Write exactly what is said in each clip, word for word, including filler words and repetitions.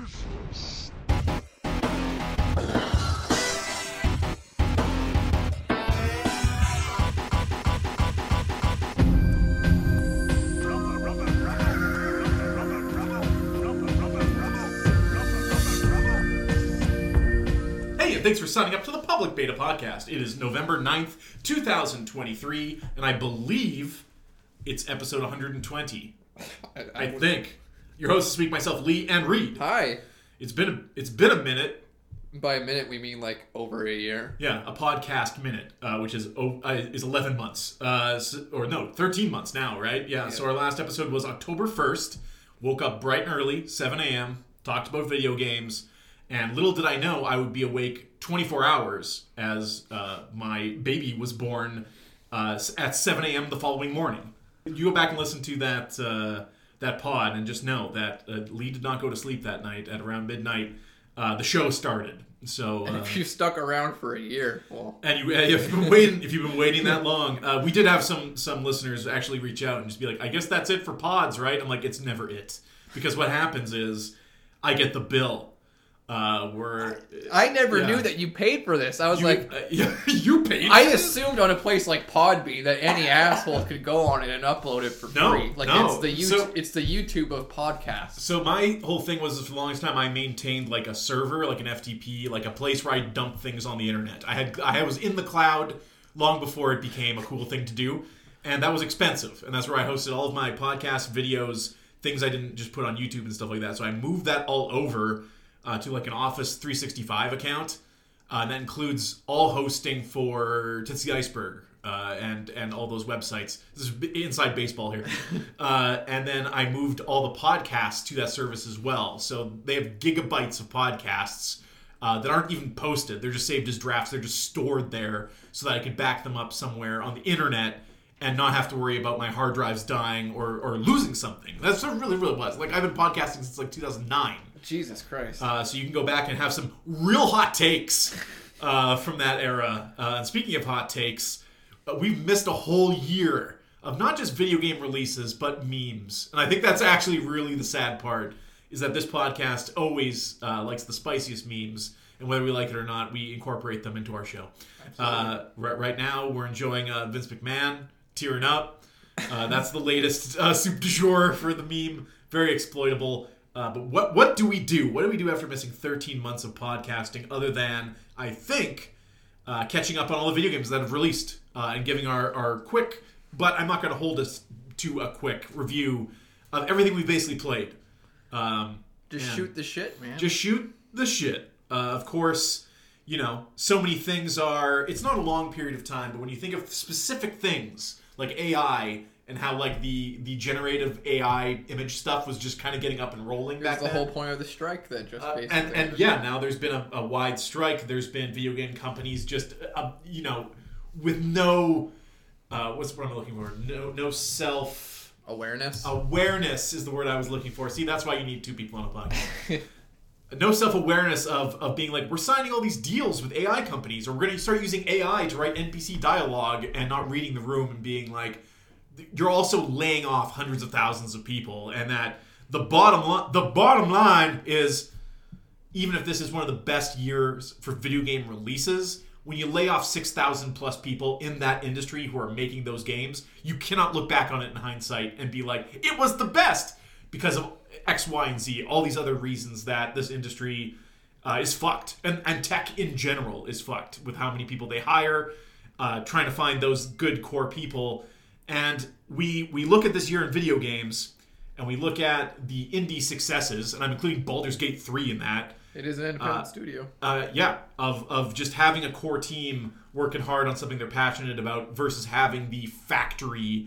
Thanks for signing up to the Public Beta Podcast. It is November ninth, twenty twenty-three, and I believe it's episode one hundred twenty. I, I, I think. Your hosts this week, myself, Lee, and Reed. Hi. It's been a, it's been a minute. By a minute, we mean like over a year. Yeah, a podcast minute, uh, which is uh, is eleven months. Uh, so, or no, thirteen months now, right? Yeah, yeah, so our last episode was October first. Woke up bright and early, seven a.m., talked about video games, and little did I know I would be awake twenty-four hours as uh, my baby was born uh, at seven a.m. the following morning. You go back and listen to that uh, that pod and just know that uh, Lee did not go to sleep that night at around midnight. Uh, the show started. So, uh, and if you stuck around for a year, well, and you, if you've been waiting, if you've been waiting that long, uh, we did have some some listeners actually reach out and just be like, "I guess that's it for pods, right?" I'm like, "It's never it," because what happens is I get the bill. Uh, where I never yeah. knew that you paid for this. I was you, like, uh, you paid. I assumed on a place like Podbean that any asshole could go on it and upload it for no, free. Like no. it's the YouTube, so, it's the YouTube of podcasts. So my whole thing was, for the longest time, I maintained like a server, like an F T P, like a place where I dump things on the internet. I had I was in the cloud long before it became a cool thing to do, and that was expensive. And that's where I hosted all of my podcasts, videos, things I didn't just put on YouTube and stuff like that. So I moved that all over. Uh, to like an Office three sixty-five account. Uh, and that includes all hosting for Tootsie Iceberg uh, and, and all those websites. This is inside baseball here. uh, and then I moved all the podcasts to that service as well. So they have gigabytes of podcasts uh, that aren't even posted. They're just saved as drafts. They're just stored there so that I could back them up somewhere on the internet and not have to worry about my hard drives dying or, or losing something. That's what it really, really was. Like, I've been podcasting since like two thousand nine. Jesus Christ. Uh, so you can go back and have some real hot takes uh, from that era. Uh, and speaking of hot takes, uh, we've missed a whole year of not just video game releases, but memes. And I think that's actually really the sad part, is that this podcast always uh, likes the spiciest memes. And whether we like it or not, we incorporate them into our show. Uh, right, right now, we're enjoying uh, Vince McMahon tearing up. Uh, that's the latest uh, soup du jour for the meme. Very exploitable. Uh, but what what do we do? What do we do after missing thirteen months of podcasting other than, I think, uh, catching up on all the video games that have released uh, and giving our, our quick, but I'm not going to hold us to a quick review of everything we've basically played. Um, just shoot the shit, man. Just shoot the shit. Uh, of course, you know, so many things are, it's not a long period of time, but when you think of specific things like A I and how, like, the, the generative A I image stuff was just kind of getting up and rolling back then. That's the whole point of the strike that just uh, basically... And, and yeah, now there's been a, a wide strike. There's been video game companies just, uh, you know, with no... Uh, what's what I'm looking for? No no self... Awareness? Awareness is the word I was looking for. See, that's why you need two people on a podcast. No self-awareness of, of being like, we're signing all these deals with A I companies, or we're going to start using A I to write N P C dialogue and not reading the room and being like... You're also laying off hundreds of thousands of people, and that the bottom line, the bottom line is, even if this is one of the best years for video game releases, when you lay off six thousand plus people in that industry who are making those games, you cannot look back on it in hindsight and be like, it was the best because of X, Y, and Z, all these other reasons that this industry uh, is fucked, and, and tech in general is fucked with how many people they hire, uh, trying to find those good core people. And we we look at this year in video games, and we look at the indie successes, and I'm including Baldur's Gate three in that. It is an independent uh, studio. Uh, yeah, of of just having a core team working hard on something they're passionate about versus having the factory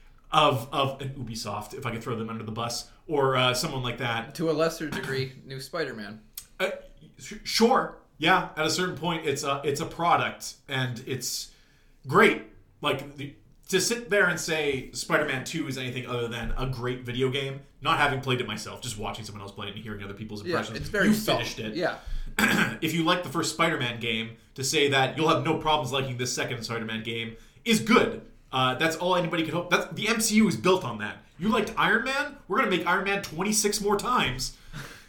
of of an Ubisoft, if I could throw them under the bus, or uh, someone like that. To a lesser degree, new Spider-Man. Uh, sure, yeah. At a certain point, it's a it's a product, and it's great. Like the. To sit there and say Spider-Man two is anything other than a great video game, not having played it myself, just watching someone else play it and hearing other people's impressions. Yeah, it's very you solid. Finished it. Yeah. If you like the first Spider-Man game, to say that you'll have no problems liking this second Spider-Man game is good. Uh, that's all anybody could hope. That's, the M C U is built on that. You liked Iron Man? We're going to make Iron Man twenty-six more times.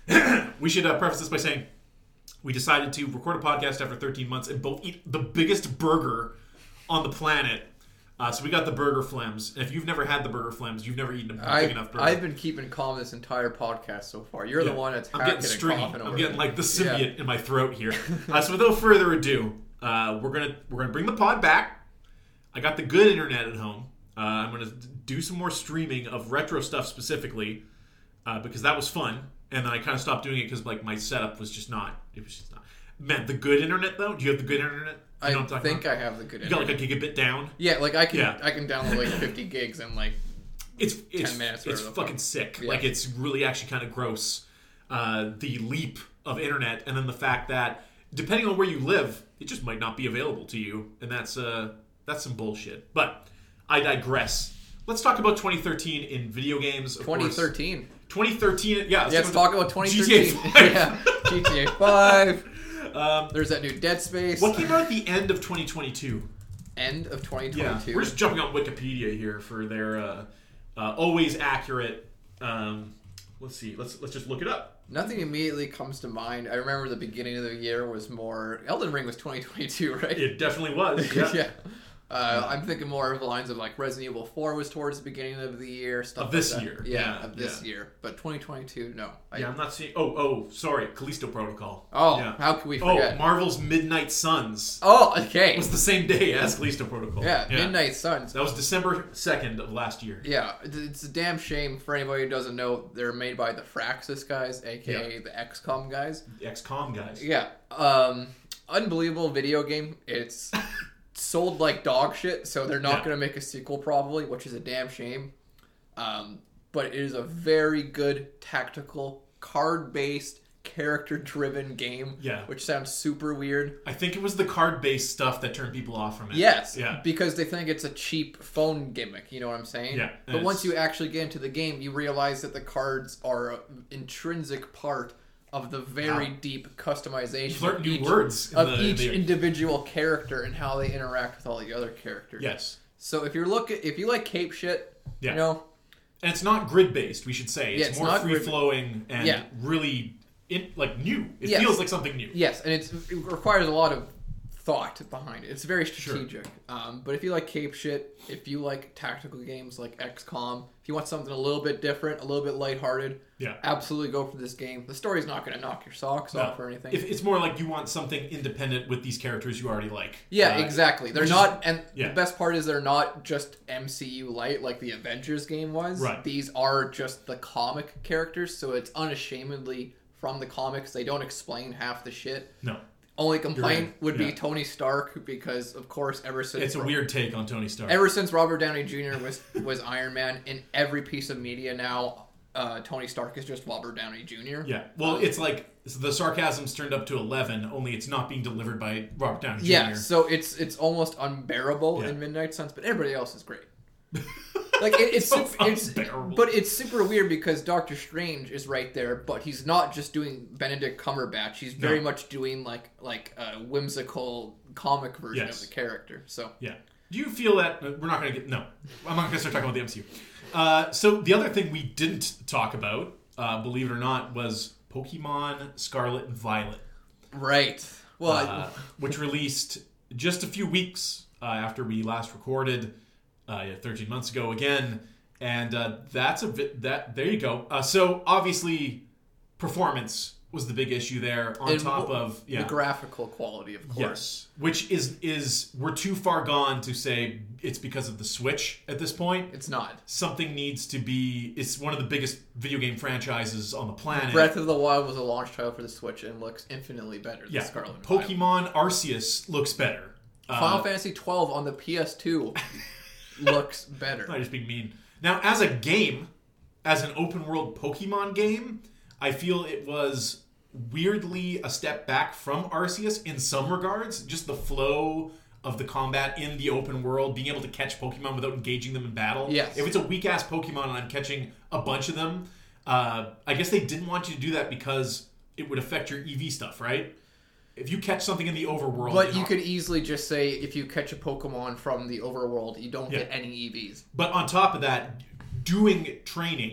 we should uh, preface this by saying we decided to record a podcast after thirteen months and both eat the biggest burger on the planet. Uh, so we got the burger flames. And if you've never had the burger flames, you've never eaten a big I, enough burger. I've been keeping calm this entire podcast so far. You're Yeah. the one that's I'm hacking getting and stringy. coughing over I'm getting it. like the symbiote Yeah. in my throat here. uh, so without further ado, uh, we're gonna we're gonna bring the pod back. I got the good internet at home. Uh, I'm gonna do some more streaming of retro stuff specifically uh, because that was fun. And then I kind of stopped doing it because like my setup was just not. It was just not. Man, the good internet though. Do you have the good internet? You know I what I'm talking think about? I have the good You got internet. like a gigabit down. Yeah, like I can Yeah. I can download like fifty gigs in like It's it's ten minutes or it's whatever. fucking sick. Yeah. Like it's really actually kind of gross. Uh, the leap of internet, and then the fact that depending on where you live, it just might not be available to you, and that's uh that's some bullshit. But I digress. Let's talk about twenty thirteen in video games. Of twenty course. thirteen. twenty thirteen. Yeah. Yeah, let's talk about twenty G T A thirteen. five. Yeah, G T A five. Um, There's that new Dead Space. what came out at the end of twenty twenty-two? End of twenty Yeah, twenty-two. we're just jumping on Wikipedia here for their uh, uh, always accurate. Um, let's see. Let's let's just look it up. Nothing immediately comes to mind. I remember the beginning of the year was more. Elden Ring was twenty twenty-two, right? It definitely was. Yeah. yeah. Uh, I'm thinking more of the lines of like Resident Evil four was towards the beginning of the year. Stuff Of this like that. year. Yeah, Yeah, of this yeah. year. But twenty twenty-two, no. I, Yeah, I'm not seeing. Oh, oh, sorry, Callisto Protocol. Oh, yeah. how could we Oh, forget? Marvel's Midnight Suns Oh, okay. was the same day as Callisto Protocol. Yeah, Midnight Suns. That was December second of last year. Yeah, it's- it's a damn shame for anybody who doesn't know. They're made by the Fraxis guys, aka Yeah. the X COM guys. The X COM guys. Yeah, um, unbelievable video game. It's sold like dog shit, so they're not Yeah. gonna make a sequel probably, which is a damn shame. Um, but it is a very good tactical, card-based, character-driven game. Yeah. Which sounds super weird. I think it was the card-based stuff that turned people off from it. Yes, Yeah. because they think it's a cheap phone gimmick, you know what I'm saying? Yeah, But and once it's- you actually get into the game, you realize that the cards are an intrinsic part of the very Wow. deep customization You've learned of new each, words in of the- each the- individual character and how they interact with all the other characters. Yes. So if you're looking, if you like cape shit, Yeah. you know, And it's not grid-based, we should say. It's, Yeah, it's more not grid- free-flowing and Yeah. really, in, like, new. It Yes. feels like something new. yes, and it's, it requires a lot of thought behind it. It's very strategic. Um, but if you like cape shit, if you like tactical games like X COM, if you want something a little bit different, a little bit lighthearted, Yeah. absolutely go for this game. The story's not going to knock your socks No. off or anything. If it's more like you want something independent with these characters you already like. yeah, Uh, exactly. They're which is- not, and yeah. the best part is they're not just M C U light like the Avengers game was. Right. These are just the comic characters, so it's unashamedly from the comics. They don't explain half the shit. No. Only complaint right. would Yeah. be Tony Stark because, of course, ever since It's a weird take on Tony Stark. ever since Robert Downey Junior was was Iron Man, in every piece of media now, uh, Tony Stark is just Robert Downey Junior Yeah. Well, it's like the sarcasm's turned up to eleven, only it's not being delivered by Robert Downey Junior Yeah, so it's it's almost unbearable Yeah. in Midnight Suns, but everybody else is great. Like it, it's So super, it's unbearable. but it's super weird because Doctor Strange is right there, but he's not just doing Benedict Cumberbatch. He's very No. much doing like like a whimsical comic version Yes. of the character. So Yeah. Do you feel that uh, we're not going to get? No, I'm not going to start talking about the M C U. Uh, so the other thing we didn't talk about, uh, believe it or not, was Pokemon Scarlet and Violet, right, well, I- uh, which released just a few weeks uh, after we last recorded, uh, yeah, thirteen months ago again, and uh, that's a bit that. There you go. Uh, so obviously, performance was the big issue there. On and top w- of yeah. the graphical quality, of course. Yes, which is is we're too far gone to say it's because of the Switch at this point. It's not. Something needs to be. It's one of the biggest video game franchises on the planet. Breath of the Wild was a launch title for the Switch and looks infinitely better than yeah, Scarlet and Violet. Pokemon Arceus looks better. Final Uh, Fantasy twelve on the P S two looks better. I'm not just being mean. Now, as a game, as an open world Pokemon game, I feel it was weirdly a step back from Arceus in some regards. Just the flow of the combat in the open world, being able to catch Pokemon without engaging them in battle. Yes. If it's a weak ass Pokemon and I'm catching a bunch of them, uh, I guess they didn't want you to do that because it would affect your E V stuff, right? If you catch something in the overworld, But in you Ar- could easily just say if you catch a Pokemon from the overworld, you don't Yeah. get any E Vs. But on top of that, doing training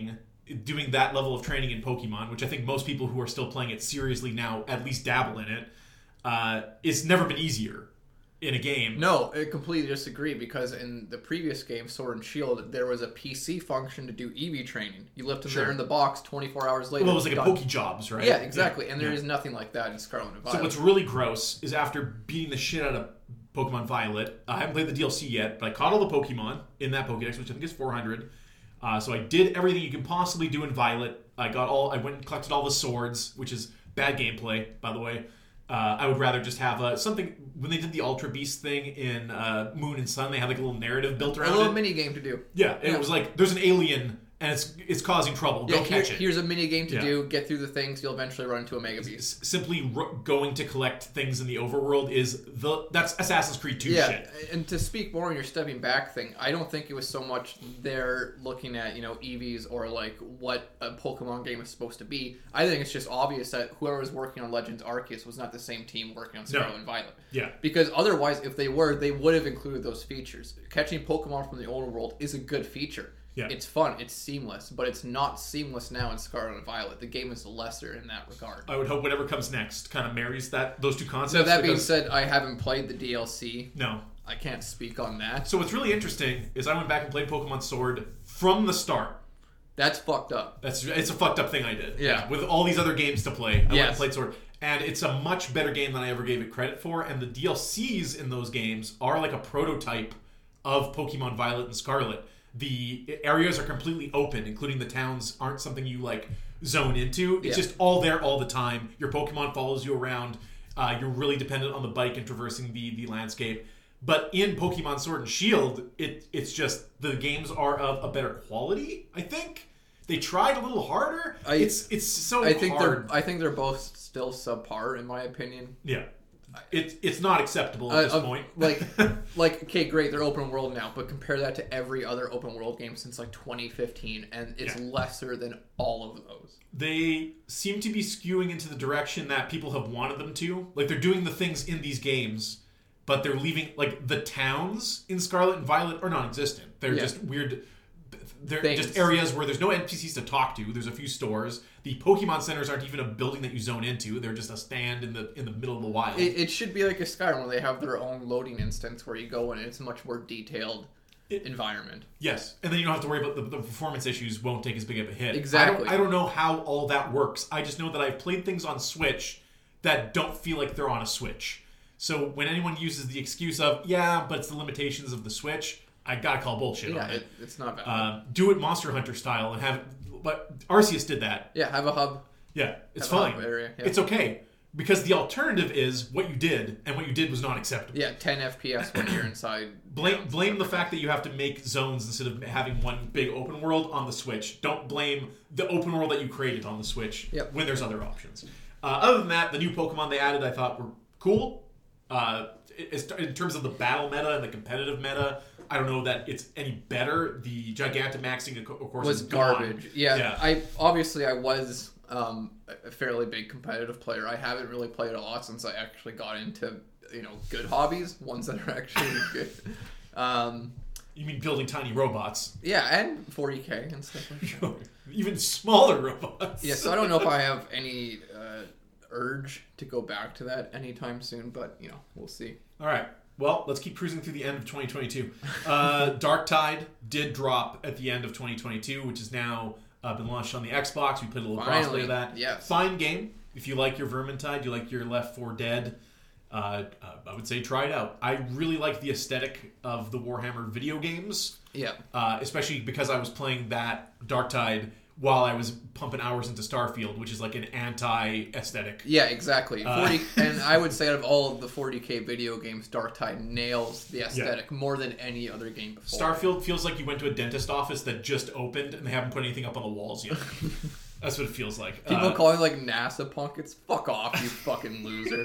doing that level of training in Pokemon, which I think most people who are still playing it seriously now at least dabble in it, uh, it's never been easier in a game. No, I completely disagree, because in the previous game, Sword and Shield, there was a P C function to do Eevee training. You left them Sure. there in the box, twenty-four hours later. Well, it was like done. a Pokejobs, right? Yeah, exactly. And there Yeah. is nothing like that in Scarlet and Violet. So what's really gross is after beating the shit out of Pokemon Violet, I haven't played the D L C yet, but I caught all the Pokemon in that Pokédex, which I think is four hundred. Uh, so I did everything you can possibly do in Violet. I got all. I went and collected all the swords, which is bad gameplay, by the way. Uh, I would rather just have uh, something. When they did the Ultra Beast thing in uh, Moon and Sun, they had like a little narrative built a around little it. mini game to do. Yeah, and Yeah. it was like there's an alien and it's it's causing trouble. Yeah, Go here- catch it. here's a mini game to Yeah. do. Get through the things. You'll eventually run into a Mega Beast. S- simply r- going to collect things in the overworld is the that's Assassin's Creed two Yeah, shit. and to speak more on your stepping back thing, I don't think it was so much they're looking at, you know, E Vs or like what a Pokemon game is supposed to be. I think it's just obvious that whoever was working on Legends Arceus was not the same team working on Scarlet No. and Violet. Yeah. Because otherwise, if they were, they would have included those features. Catching Pokemon from the overworld is a good feature. Yeah. It's fun, it's seamless, but it's not seamless now in Scarlet and Violet. The game is lesser in that regard. I would hope whatever comes next kind of marries that those two concepts. So that being because- said, I haven't played the D L C. no. I can't speak on that. So what's really interesting is I went back and played Pokemon Sword from the start. That's fucked up. That's it's a fucked up thing I did. Yeah. With all these other games to play, I went Yes. and played Sword, and it's a much better game than I ever gave it credit for. And the D L Cs in those games are like a prototype of Pokemon Violet and Scarlet. The areas are completely open, including the towns aren't something you like zone into. It's Yeah. just all there all the time. Your Pokemon follows you around. Uh, you're really dependent on the bike and traversing the the landscape. But in Pokemon Sword and Shield, it it's just the games are of a better quality. I think they tried a little harder. I- it's it's so I think hard. they're I think they're both still subpar in my opinion. Yeah, it, it's not acceptable at Uh, this uh, point. like like okay, great, they're open world now, but compare that to every other open world game since like twenty fifteen, and it's Yeah. lesser than all of those. They seem to be skewing into the direction that people have wanted them to. Like they're doing the things in these games, but they're leaving like the towns in Scarlet and Violet are non-existent. They're Yeah. just weird. They're Things. just areas where there's no N P Cs to talk to. There's a few stores. The Pokemon centers aren't even a building that you zone into. They're just a stand in the in the middle of the wild. It, it should be like a Skyrim where they have their own loading instance where you go in and it's a much more detailed It- environment. Yes, and then you don't have to worry about the, the performance issues won't take as big of a hit. Exactly. I don't, I don't know how all that works. I just know that I've played things on Switch that don't feel like they're on a Switch. So when anyone uses the excuse of, yeah, but it's the limitations of the Switch, I gotta call bullshit Yeah, on it, it. it's not bad. Um, do it Monster Hunter style and have, but Arceus did that. yeah, have a hub. Yeah, it's Have a fine. hub area, yeah. It's okay. Because the alternative is what you did, and what you did was not acceptable. Yeah, ten F P S when you're inside. Blame towns. blame the fact that you have to make zones instead of having one big open world on the Switch. Don't blame the open world that you created on the Switch Yep. when there's other options. Uh, other than that, the new Pokemon they added I thought were cool. Uh, it- in terms of the battle meta and the competitive meta, I don't know that it's any better. The Gigantamaxing, of course, was is gone. garbage. Yeah, Yeah. I obviously I was um, a fairly big competitive player. I haven't really played a lot since I actually got into you know good hobbies, ones that are actually good. Um, You mean building tiny robots? yeah, and forty K and stuff like that. Even smaller robots. Yeah, so I don't know if I have any uh, urge to go back to that anytime soon, but you know we'll see. All right. Well, let's keep cruising through the end of twenty twenty-two. Uh, Darktide did drop at the end of twenty twenty-two, which has now uh, been launched on the Xbox. We played a little Finally, crossplay of that. yes. Fine game. If you like your Vermintide, you like your Left four Dead, uh, uh, I would say try it out. I really like the aesthetic of the Warhammer video games, Yeah, uh, especially because I was playing that Darktide while I was pumping hours into Starfield, which is like an anti-aesthetic. yeah, exactly. Uh, forty, and I would say out of all of the forty K video games, Darktide nails the aesthetic more than any other game before. Starfield feels like you went to a dentist office that just opened and they haven't put anything up on the walls yet. That's what it feels like. People Uh, calling like NASA punk. It's fuck off, you fucking loser.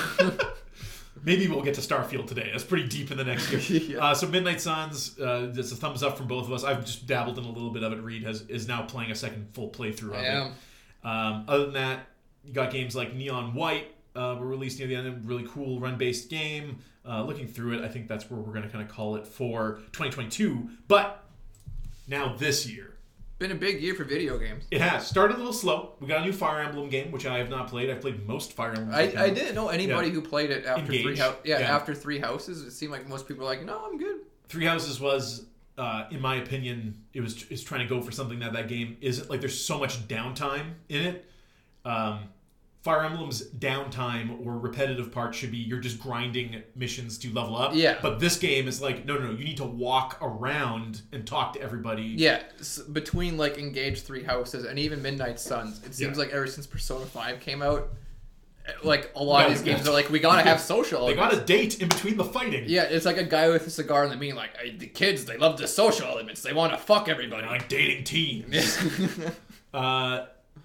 maybe we'll get to Starfield today. That's pretty deep in the next year. Yeah. uh, so Midnight Suns, uh, it's a thumbs up from both of us. I've just dabbled in a little bit of it. Reed has is now playing a second full playthrough of I it. am. Um, other than that, you got games like Neon White uh, were released near the end. A really cool run-based game. Uh, looking through it, I think that's where we're going to kind of call it for twenty twenty-two. But now this year, been a big year for video games. It has. Started a little slow. We got a new Fire Emblem game, which I have not played. I've played most Fire Emblem I, games. I didn't know anybody Yeah. who played it after Engage. three hou- yeah, Yeah. after three houses. It seemed like most people were like, no, I'm good. Three Houses was, uh, in my opinion, it was is trying to go for something that that game isn't. Like, there's so much downtime in it. Um, Fire Emblem's downtime or repetitive part should be you're just grinding missions to level up. Yeah. But this game is like, no, no, no. You need to walk around and talk to everybody. Yeah, s- between like Engage Three Houses and even Midnight Suns, it seems Yeah. like ever since Persona Five came out, like a lot of Yeah, these games are like, we gotta have social. They got elements. a date in between the fighting. Yeah, it's like a guy with a cigar in the meeting, like "Hey, the kids, they love the social elements. They want to fuck everybody. Like dating teens. uh,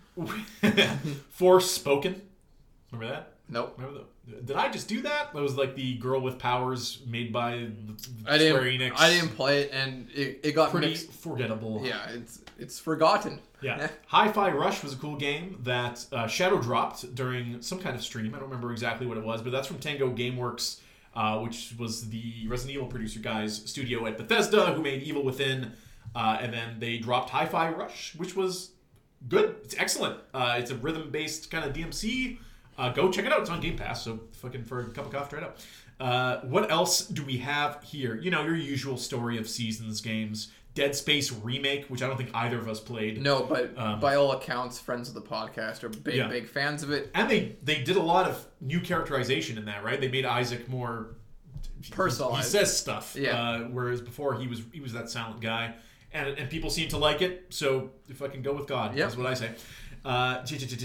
Forspoken. Remember that? Nope. Remember the, did I just do that? That was like the girl with powers made by I didn't. Square Enix. I didn't play it, and it, it got Pretty mixed. forgettable. Yeah, it's it's forgotten. Yeah. Hi-Fi Rush was a cool game that uh, Shadow dropped during some kind of stream. I don't remember exactly what it was, but that's from Tango Gameworks, uh, which was the Resident Evil producer guys' studio at Bethesda, who made Evil Within, uh, and then they dropped Hi-Fi Rush, which was good. It's excellent. Uh, it's a rhythm-based kind of D M C. Uh, go check it out. It's on Game Pass, so fucking for a cup of coffee, try it out. Uh, what else do we have here? You know, your usual story of seasons games. Dead Space Remake, which I don't think either of us played. No, but Um, by all accounts, friends of the podcast are big, Yeah. big fans of it. And they, they did a lot of new characterization in that, right? They made Isaac more Personalized. He says stuff. Yeah. Uh, whereas before he was he was that silent guy, and and people seem to like it. So if I can go with God, Yep. that's what I say. Uh,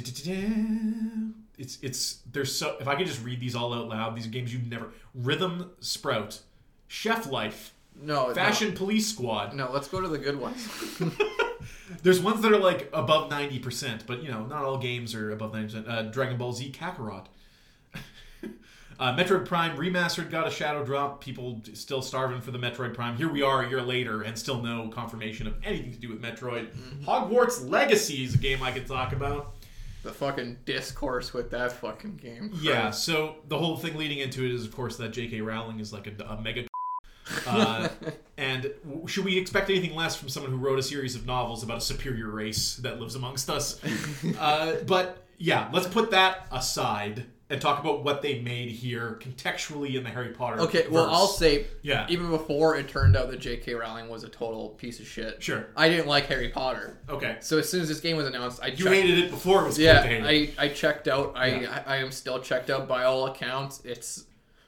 it's it's there's so if I could just read these all out loud, these are games you never. Rhythm Sprout, Chef Life, No, Fashion Police Squad. No, no, let's go to the good ones. There's ones that are like above ninety percent, but you know, not all games are above ninety percent. Uh, Dragon Ball Z Kakarot. uh, Metroid Prime Remastered got a shadow drop. People still starving for the Metroid Prime. Here we are a year later and still no confirmation of anything to do with Metroid. Mm-hmm. Hogwarts Legacy is a game I could talk about. The fucking discourse with that fucking game. Yeah, so the whole thing leading into it is, of course, that J K Rowling is like a, a mega uh, and w- should we expect anything less from someone who wrote a series of novels about a superior race that lives amongst us? uh, but yeah, let's put that aside and talk about what they made here contextually in the Harry Potter Okay, well, verse. I'll say, Yeah. even before it turned out that J K. Rowling was a total piece of shit, Sure. I didn't like Harry Potter. Okay. So as soon as this game was announced, I You checked. hated it before it was cool Yeah, to hate it. I, I checked out. I, Yeah. I I am still checked out by all accounts. It's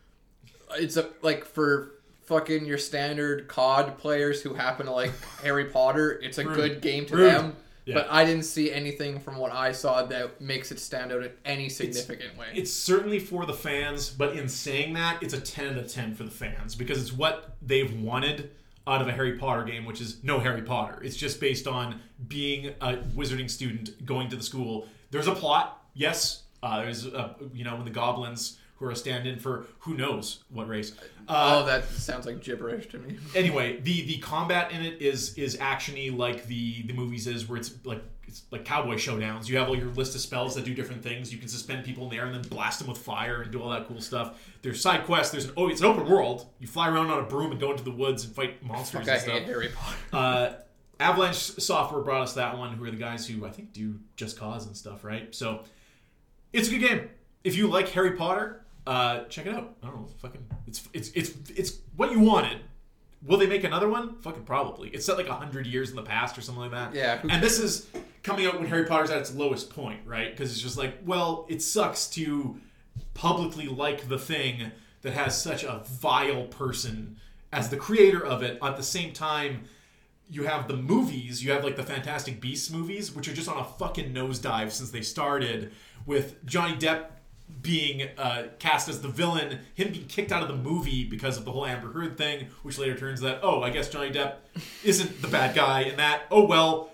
it's a, like for fucking your standard C O D players who happen to like Harry Potter. It's a Rude. good game to Rude. them. Yeah. But I didn't see anything from what I saw that makes it stand out in any significant way. It's certainly for the fans, but in saying that, it's a ten out of ten for the fans because it's what they've wanted out of a Harry Potter game, which is no Harry Potter. It's just based on being a wizarding student going to the school. There's a plot, yes. Uh, there's, a, you know, when the goblins who are a stand-in for who knows what race. Uh, oh, that sounds like gibberish to me. Anyway, the the combat in it is is actiony like the the movies is, where it's like it's like cowboy showdowns. You have all your list of spells that do different things. You can suspend people in the air and then blast them with fire and do all that cool stuff. There's side quests. There's an oh, it's an open world. You fly around on a broom and go into the woods and fight monsters Fuck, I and stuff. hate Harry Potter. Uh, Avalanche Software brought us that one, who are the guys who I think do Just Cause and stuff, right? So it's a good game. If you like Harry Potter, uh, check it out. I don't know, fucking, it's it's it's it's what you wanted. Will they make another one? Fucking probably. It's set like a hundred years in the past or something like that. Yeah, who And this is coming out when Harry Potter's at its lowest point, right? Because it's just like, well, it sucks to publicly like the thing that has such a vile person as the creator of it. At the same time, you have the movies, you have like the Fantastic Beasts movies, which are just on a fucking nosedive since they started, with Johnny Depp being uh, cast as the villain, him being kicked out of the movie because of the whole Amber Heard thing, which later turns that, oh, I guess Johnny Depp isn't the bad guy, and that, oh, well,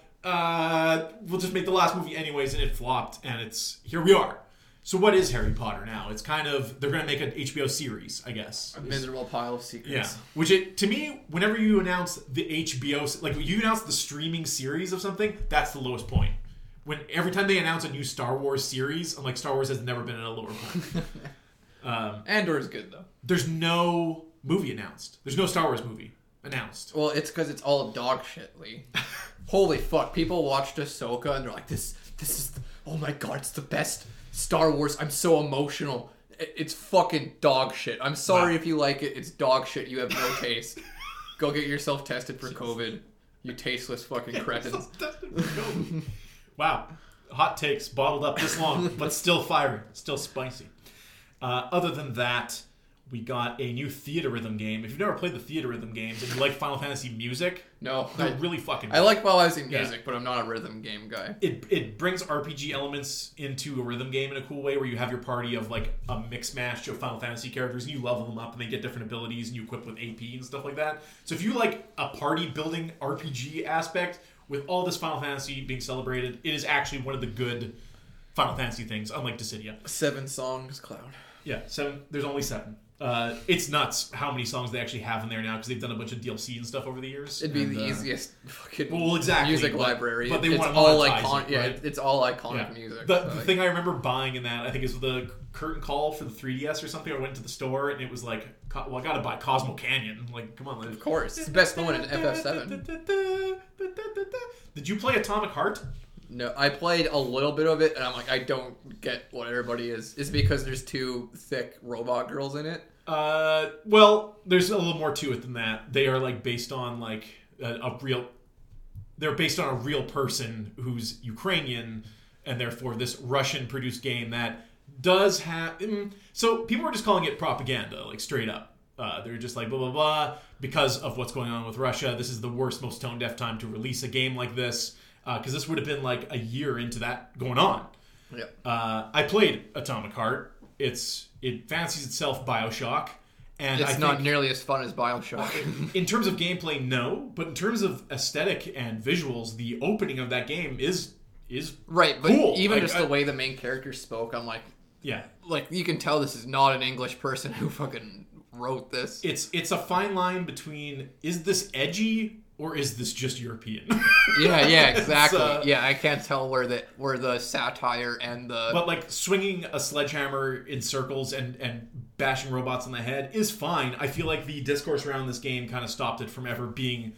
uh, we'll just make the last movie anyways, and it flopped, and it's, here we are. So what is Harry Potter now? It's kind of, they're going to make an H B O series, I guess. A miserable pile of secrets. Yeah. Which, it to me, whenever you announce the H B O, like, when you announce the streaming series of something, that's the lowest point. When every time they announce a new Star Wars series, I'm like, Star Wars has never been at a lower point. um, Andor is good though. there's no movie announced. There's no Star Wars movie. announced. Well, it's because it's all dog shit, Lee. Holy fuck! People watched Ahsoka and they're like, "This, this is, the, oh my god, it's the best Star Wars." I'm so emotional. It, it's fucking dog shit. I'm sorry Wow. if you like it. It's dog shit. You have no taste. Go get yourself tested for COVID. You tasteless fucking cretins. Wow. Hot takes bottled up this long, but still fiery, still spicy. Uh, other than that, we got a new Theater Rhythm game. If you've never played the Theater Rhythm games and you like Final Fantasy music, No, they're I, really fucking I good. like while I was in Yeah. music, but I'm not a rhythm game guy. It, it brings R P G elements into a rhythm game in a cool way where you have your party of like a mix match of Final Fantasy characters and you level them up and they get different abilities and you equip with A P and stuff like that. So if you like a party building R P G aspect with all this Final Fantasy being celebrated, it is actually one of the good Final Fantasy things, unlike Dissidia. Seven songs, Cloud. Yeah, seven. There's only seven. Uh, it's nuts how many songs they actually have in there now because they've done a bunch of D L C and stuff over the years. It'd be and, the uh, easiest fucking well, exactly, music but- library. but they it's wanna all monetize icon- it, Yeah, right? it's all iconic Yeah. music. The, so, the like- thing I remember buying in that, I think, is the curtain call for the three D S or something. I went to the store and it was like, co- well, I gotta buy Cosmo Canyon. Like, come on, Of course, it's the best one in F F seven. Did you play Atomic Heart? No, I played a little bit of it, and I'm like, I don't get what everybody is. Is it because there's two thick robot girls in it? Uh, well, there's a little more to it than that. They are like based on like a, a real. They're based on a real person who's Ukrainian, and therefore this Russian-produced game that does have. Mm, so people were just calling it propaganda, like straight up. Uh, they're just like blah blah blah because of what's going on with Russia. This is the worst, most tone-deaf time to release a game like this because uh, this would have been like a year into that going on. Yeah. Uh, I played Atomic Heart. It's it fancies itself BioShock, and It's I not think nearly as fun as Bioshock. in terms of gameplay, no, but in terms of aesthetic and visuals, the opening of that game is is Right, but cool. even Like, just I- the way the main character spoke, I'm like, yeah. like you can tell this is not an English person who fucking wrote this. It's it's a fine line between is this edgy or is this just European? Yeah, yeah, It's, exactly. uh, yeah, I can't tell where the where the satire and the But like swinging a sledgehammer in circles and, and bashing robots on the head is fine. I feel like the discourse around this game kind of stopped it from ever being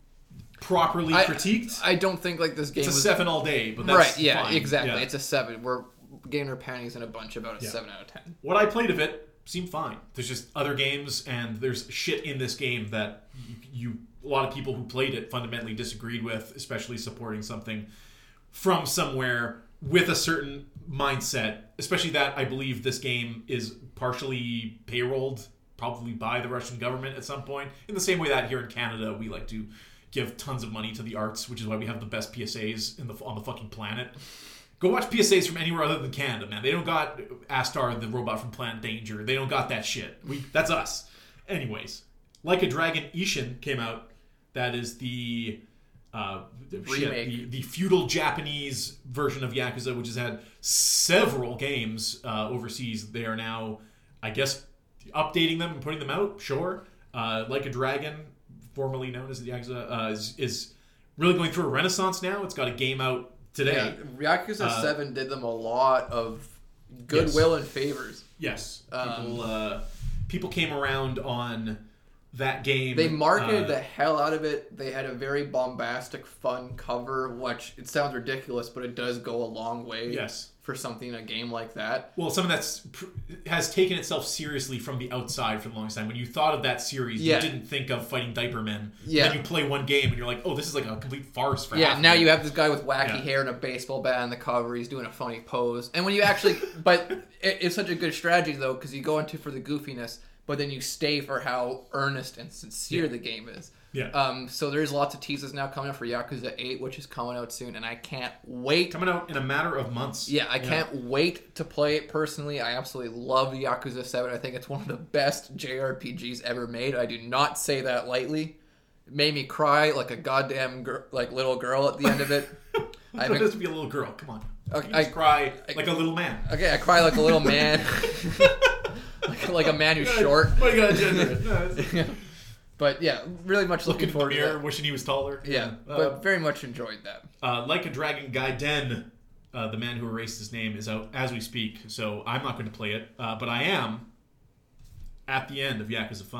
properly I- critiqued. I don't think like this game it's a was seven all day, but that's right. Yeah, fine. exactly. Yeah. It's a seven. We're getting our panties in a bunch about a Yeah. seven out of ten. What I played of it seemed fine. There's just other games, and there's shit in this game that you, you a lot of people who played it fundamentally disagreed with, especially supporting something from somewhere with a certain mindset. Especially that I believe this game is partially payrolled, probably by the Russian government at some point. In the same way that here in Canada we like to give tons of money to the arts, which is why we have the best P S As in the on the fucking planet. Go watch P S As from anywhere other than Canada, man. They don't got Astar, the robot from Planet Danger. They don't got that shit. We that's us. Anyways, Like a Dragon Ishin came out. That is the uh, shit, Remake. the, the feudal Japanese version of Yakuza, which has had several games uh, overseas. They are now, I guess, updating them and putting them out. Sure. Uh, Like a Dragon, formerly known as the Yakuza, uh, is, is really going through a renaissance now. It's got a game out today. Yeah, Yakuza Uh, seven did them a lot of goodwill and favors. Yes, Um, people uh, people came around on that game. They marketed uh, the hell out of it. They had a very bombastic, fun cover, which it sounds ridiculous, but it does go a long way. Yes. For something in a game like that. Well, something that's pr- has taken itself seriously from the outside for the longest time. When you thought of that series, Yeah. you didn't think of fighting diaper men. Yeah. Then you play one game and you're like, oh, this is like a complete farce for Yeah, half now of it. you have this guy with wacky Yeah. hair and a baseball bat on the cover. He's doing a funny pose. And when you actually... but it, it's such a good strategy, though, because you go into for the goofiness, but then you stay for how earnest and sincere Yeah. the game is. Yeah. Um, so there's lots of teases now coming up for Yakuza eight, which is coming out soon, and I can't wait. Coming out in a matter of months. Yeah, I can't wait to play it personally. I absolutely love Yakuza seven. I think it's one of the best J R P Gs ever made. I do not say that lightly. It made me cry like a goddamn gir- like little girl at the end of it. I I've it has to be a little girl. Come on. Okay, You just I- cry I- like a little man. Okay, I cry like a little man. like, like a man who's short. What you got gender it? No, it's- But yeah, really much Looking looking in the forward to mirror, that. wishing he was taller. Yeah, Uh, but very much enjoyed that. Uh, Like a Dragon Gaiden, uh, the man who erased his name, is out as we speak, so I'm not going to play it. Uh, but I am at the end of Yakuza five.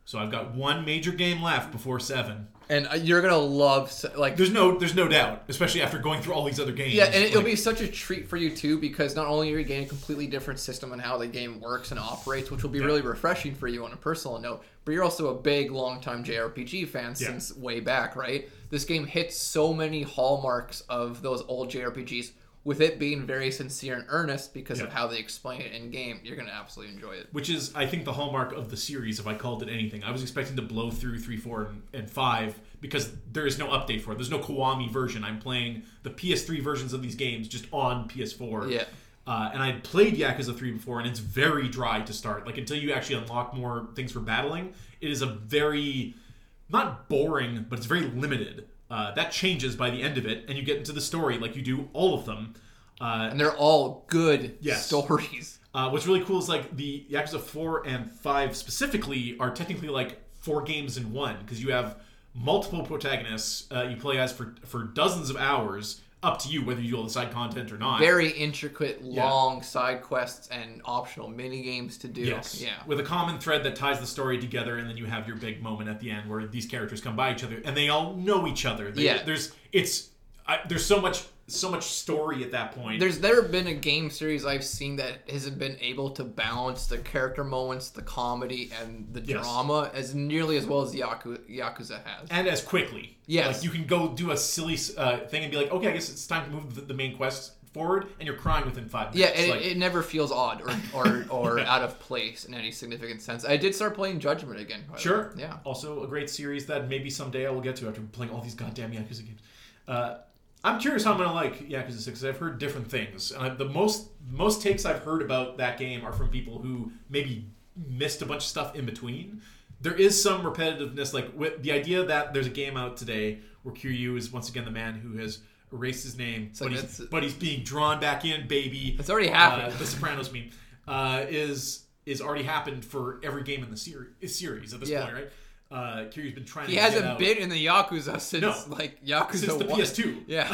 So I've got one major game left before seven. And you're gonna love like there's no there's no doubt, especially after going through all these other games. Yeah, and like, it'll be such a treat for you too, because not only are you getting a completely different system on how the game works and operates, which will be yeah. really refreshing for you on a personal note, but you're also a big longtime J R P G fan yeah. since way back, right? This game hits so many hallmarks of those old J R P Gs. With it being very sincere and earnest because yeah. of how they explain it in game, you're going to absolutely enjoy it. Which is, I think, the hallmark of the series, if I called it anything. I was expecting to blow through three, four, and, and five because there is no update for it. There's no Kiwami version. I'm playing the P S three versions of these games just on P S four. Yeah. Uh, and I'd played Yakuza three before, and it's very dry to start. Like, until you actually unlock more things for battling, it is a very, not boring, but it's very limited. Uh, that changes by the end of it, and you get into the story like you do all of them. Uh, and they're all good yes. stories. Uh, what's really cool is like the Yakuza four and five specifically are technically like four games in one, because you have multiple protagonists uh, you play as for, for dozens of hours, up to you whether you do all the side content or not. Very intricate, long yeah. side quests and optional mini games to do. Yes. Yeah. With a common thread that ties the story together, and then you have your big moment at the end where these characters come by each other and they all know each other. They, yeah. There's it's I, there's so much so much story at that point. There's never been a game series I've seen that hasn't been able to balance the character moments, the comedy, and the yes. drama as nearly as well as Yaku- Yakuza has. And as quickly. Yes. Like, you can go do a silly uh, thing and be like, okay, I guess it's time to move the, the main quest forward, and you're crying within five minutes. Yeah, and like, it, it never feels odd or or, or out of place in any significant sense. I did start playing Judgment again. By sure. The way. Yeah. Also a great series that maybe someday I will get to after playing all these goddamn Yakuza games. Uh, I'm curious how I'm going to like Yakuza six, because I've heard different things. Uh, the most most takes I've heard about that game are from people who maybe missed a bunch of stuff in between. There is some repetitiveness, like with the idea that there's a game out today where Kiryu is once again the man who has erased his name, but, like he's, but he's being drawn back in, baby. It's already happened. Uh, the Sopranos meme uh, is is already happened for every game in the seri- series at this yeah. point, right? Uh, Kiryu's been trying he to hasn't get out. been in the Yakuza since no. like Yakuza since the one. P S two. Yeah.